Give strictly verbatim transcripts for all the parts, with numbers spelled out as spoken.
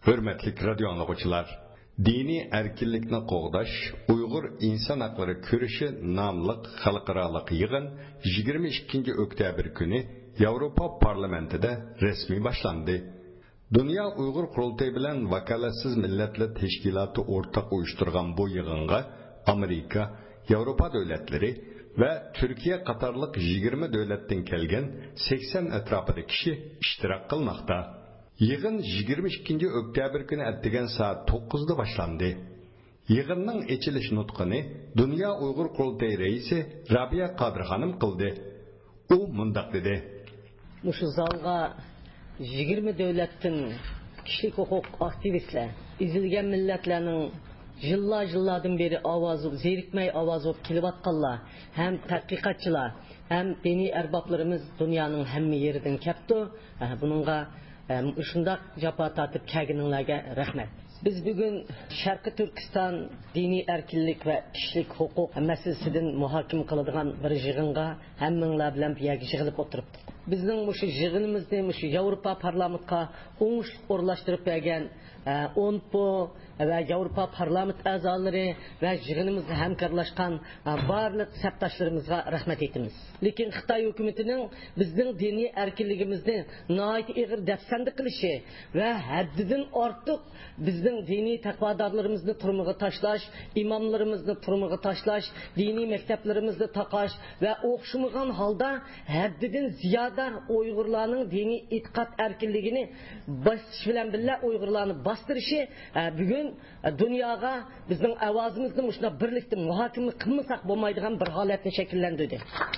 Hürmetli radyo anlıqçılar, dini erkinlikni qoğdaş, Uyghur insan hakları körüşü namlıq xalqaralıq yığın yigirma ikkinchi oktyabr günü Avrupa parlamentida resmi başlandı. Dünya Uyghur Qurultayı bilan Vakalatsiz Millatlar Teşkilatı ortaq uyushturgan bu yığınga Amerika, Avrupa devletleri ve Türkiye qatarlıq yigirma devletten kelgen seksen etrafıda kişi iştirak qilmoqda. Yığın yigirma ikkinchi oktyabr günü ettigen saat to'qqizda başlandı. Yığınның açılış nutqini Dünya Uyghur Qurultayı reisi Rabia Qadir Hanım qildi. U mundaq dedi. Muşu zalga yigirma devletin kişilik hukuk aktivistler, izilgen milletlerinin yıllar yıllardan beri avazı, zerikmey avazı olup kilibatkallar, hem tatbikatçılar, hem dini erbaplarımız dünyanın hem yeriden kepti. Bununla Uşundaq japa tatib kəgininglərə rəhmət. Biz bugün Şərqi Türkistan dini erkinlik və kişilik hüquq məsələsindən muhakimə qıladigan bir yığınğa həmminglər bilan birgə yığılıb oturubduq. Bizning bu yığınımızda bu Avropa parlamentga oңuş orlaşdırıb bergan O N P O ve Avrupa Parlament a'zolari ve yığınımızda hamkorlashgan barliq sabtaşlarımızga rahmet etimiz. Lekin Xitoy hukumatining bizning diniy erkinligimizni nihoyat ig'ir dafsanda qilishi ve haddidan ortiq bizning diniy taqvodorlarimizni turmuga tashlash, imomlarimizni turmuga tashlash, diniy maktablarimizni taqash ve o'xshamagan holda haddidan ziyoda Uyg'urlarning diniy e'tiqod erkinligini bosish bilan birga Uyg'urlarni bastırışı bugün dünyaya bizim avazımızda şuna birlikte muhakeme kılmasak bulmaydıgan bir haletini şekillendirdi.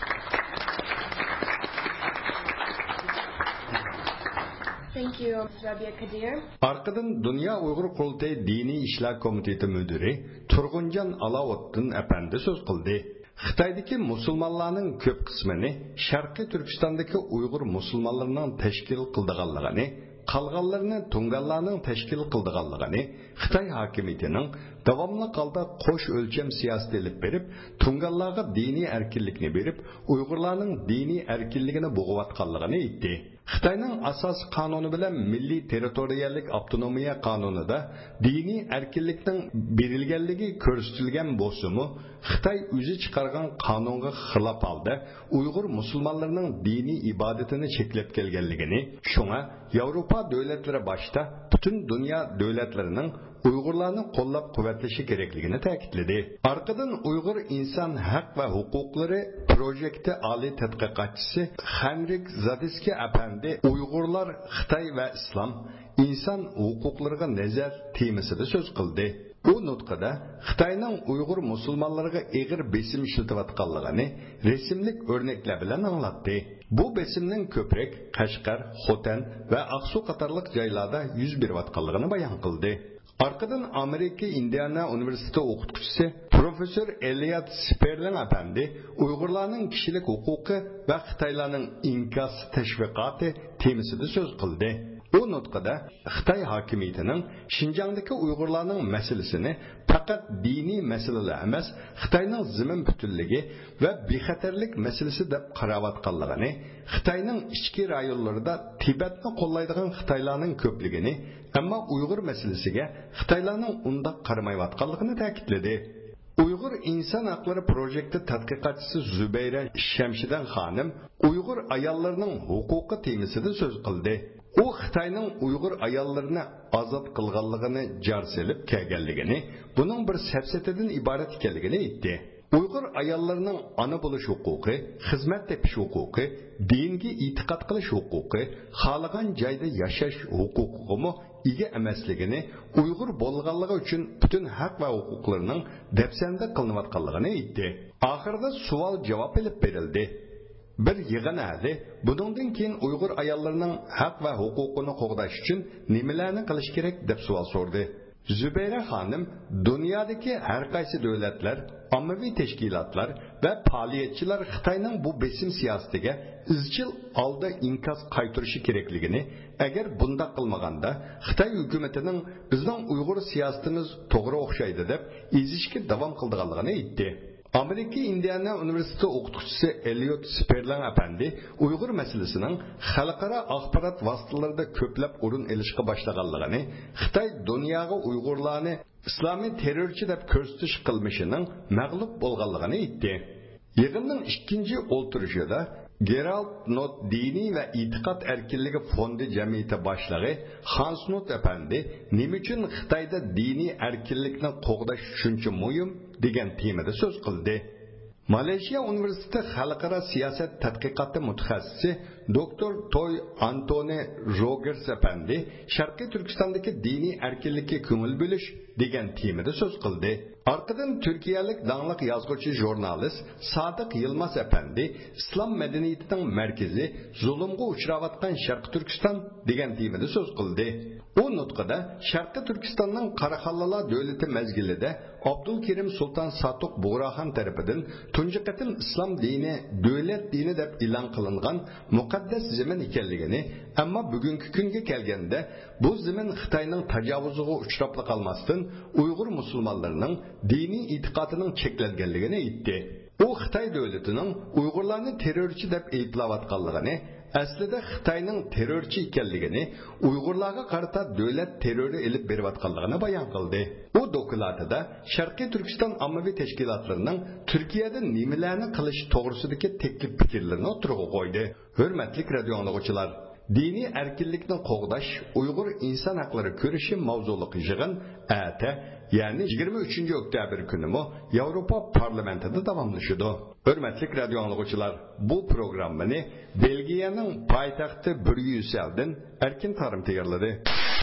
Thank you, Rabia Kadir. Arkadan Dünya Uyghur Qurultayı Dini İşler Komiteti Müdürü Turguncan Alawoddin Efendi söz kıldı. Xitoydagi musulmonlarning ko'p qismini Sharqiy Turkistondagi Uyg'ur musulmonlarining tashkil qilganligini, qolganlarini Tunganlarning tashkil qilganligini Xitoy hokimiyatining davomli holda qo'sh o'lcham siyosat olib berib, Tunganlarga diniy erkinlikni berib, Uyg'urlarning diniy erkinligini bo'g'iyotganligini aytdi. Xitoyning asos qonuni bilan Milliy territoriallik avtonomiya qonunida diniy erkinlikning berilganligi ko'rsatilgan bo'lsa-mu, Xitoy o'zi chiqargan qonunga xilof holda Uyg'ur musulmonlarining diniy ibodatini cheklab kelganligini, shunga Yevropa davlatlari boshda butun dunyo davlatlarining Uyg'urlarni qo'llab-quvvatlashi kerakligini ta'kidladi. Arqadan Uyg'ur inson haq va huquqlari projekti oliy tadqiqotchisi Henrik Zadiski apandi Uyg'urlar, Xitoy va islom inson huquqlariga nazar temasida so'z qildi. Bu nutqida Xitoyning Uyg'ur musulmonlariga ig'ir besim ishlatayotganligini rasmlik o'rnaklar bilan anglatdi. Bu besimning ko'proq Qashqar, Xotan va Aqsu qatorliq joylarda yuz berayotganligini bayon qildi. Arkadan Amerika Indiana Üniversitesi o'qituvchisi Profesör Elliot Sperling apandi Uyg'urlarning kishilik huquqi va Xitoylarning inkas tashviqoti temasida so'z qildi. Bu nutqida Xitoy hokimiyatining Xinjiangdagi Uyg'urlarning masalasini faqat diniy masalalar emas, Xitoyning zimin butunligi va bexatarlik masalasi deb qarayotganligini, Xitoyning ichki rayonlarida Tibetni qo'llaydigan Xitoylarning ko'pligini, ammo Uyg'ur masalasiga Xitoylarning undaq qaramayotganligini ta'kidladi. Uyg'ur inson haqlari projekti tadqiqotchisi Zubayra Shamshidan xonim Uyg'ur ayollarining huquqi temasida so'z qildi. U Xitoyning Uyg'ur ayollarini ozod qilganligini jar selib kelganligini, buning bir safsatadan iborat ekanligini aytdi. Uyg'ur ayollarining ona bo'lish huquqi, xizmat tepish huquqi, dinga e'tiqod qilish huquqi, xohlagan joyda yashash huquqiga ega emasligini, Uyg'ur bo'lganligi uchun butun haq va huquqlarining dafsanda qilinayotganligini aytdi. Oxirida savol javob olib berildi. Bir yig'in ahli bundan keyin Uyg'ur ayollarining haq va huquqini qo'g'dash uchun nimalarni qilish kerak deb savol so'radi. Zubayra xonim dunyodagi har qaysi davlatlar, ommaviy tashkilotlar va faoliyatchilar Xitoyning bu besim siyosatiga izchil holda inkas qaytarishi kerakligini, agar bunda qilmaganda Xitoy hukumatining bizning Uyg'ur siyosatimiz to'g'ri o'xshaydi deb ezishga davom qilganligini aytdi. Amerika Indiana Üniversitesi o'qituvchisi Elliot Sperling apandi Uyg'ur masalasining xalqaro axborot vositalarida ko'plab o'rin olishga boshlaganligini, Xitoy dunyoga Uyg'urlarni islomiy terrorchi deb ko'rsatish qilmishining mag'lub bo'lganligini aytdi. Yig'inning ikkinchi o'ltirishida Gerald Not diniy va e'tiqod erkinligi fondi jamiyati boshlig'i Hans Not apandi nima uchun Xitoyda diniy erkinlikni qo'g'dash shuncha muhim degan temada so'z qildi. Malayziya Universiteti xalqaro siyosat tadqiqoti mutaxassisi doktor Toy Antoni Rogers apandi Sharqiy Turkistondagi diniy erkinlikka ko'ngil bo'lish degan temada so'z qildi. Arkadan Türkiyalik dağlıq yazgıcı jurnalist Sadık Yılmaz apandi İslam medeniyetining merkezi zulümge uçravatgan Sharq Turkiston degan temada so'z qildi. U nutqida Sharq Turkistonning Qaraxonlilar davlati mezgilida Abdulkerim Sultan Satuq Bug'roxon tarafidan tunji qatim islom dini davlat dini deb e'lon qilingan muqaddas zamin ekanligini, ammo bugungi kunga kelganda bu zamin Xitoyning tajovuziga uchrab qolmasdan Uyg'ur musulmonlarining diniy e'tiqodining cheklanganligini aytdi. U Xitoy davlatining Uyg'urlarni terrorchi deb ayblayotganligini, aslida Xitoyning terrorchi ekanligini, Uyg'urlarga qarata davlat terrori elib berayotganligini bayon qildi. U dokladida Sharqiy Turkiston ommaviy tashkilotlarining Turkiyada nimalarni qilish to'g'risidagi taklif fikrlarini o'tirg'a qo'ydi. Hurmatli radio anglovchilar, diniy erkinlikni qo'g'dash Uyg'ur inson haqlari ko'rishi mavzuliq yig'in ata, ya'ni yigirma uchinchi oktyabr kunimi Yevropa parlamentida davomlashadi. Hurmatli radio anglovchilar, bu programmani Belgiyaning poytaxti Bryusseldan Erkin Tarim tayyorladi.